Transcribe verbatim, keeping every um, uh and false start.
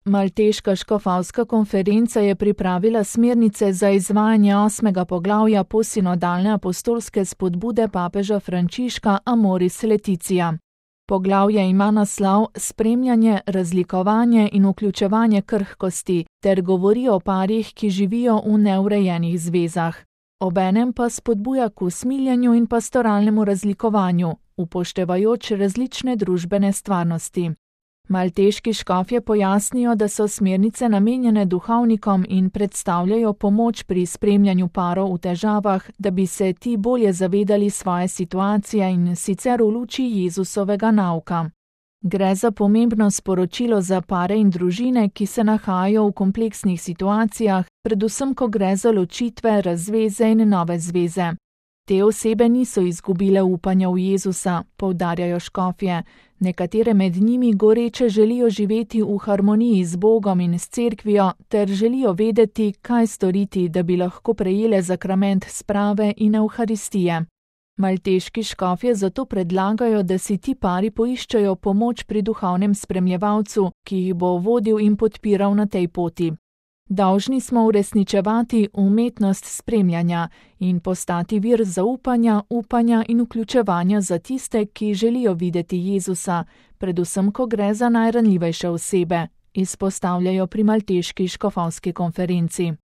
Malteška škofovska konferenca je pripravila smernice za izvajanje osmega poglavja posinodalne apostolske spodbude papeža Frančiška Amoris Laetitia. Poglavje ima naslov Spremljanje, razlikovanje in vključevanje krhkosti ter govori o parih, ki živijo v neurejenih zvezah. Obenem pa spodbuja k usmiljenju in pastoralnemu razlikovanju, upoštevajoč različne družbene stvarnosti. Malteški škofje pojasnijo, da so smernice namenjene duhovnikom in predstavljajo pomoč pri spremljanju parov v težavah, da bi se ti bolje zavedali svoje situacije in sicer v luči Jezusovega nauka. Gre za pomembno sporočilo za pare in družine, ki se nahajajo v kompleksnih situacijah, predvsem ko gre za ločitve, razveze in nove zveze. Te osebe niso izgubile upanja v Jezusa, poudarjajo škofje. Nekatere med njimi goreče želijo živeti v harmoniji z Bogom in s cerkvijo ter želijo vedeti, kaj storiti, da bi lahko prejele zakrament sprave in evharistije. Malteški škofje zato predlagajo, da si ti pari poiščejo pomoč pri duhovnem spremljevalcu, ki jih bo vodil in podpiral na tej poti. Dolžni smo uresničevati umetnost spremljanja in postati vir zaupanja, upanja in vključevanja za tiste, ki želijo videti Jezusa, predvsem ko gre za najranljivejše osebe, izpostavljajo pri Malteški škofovski konferenci.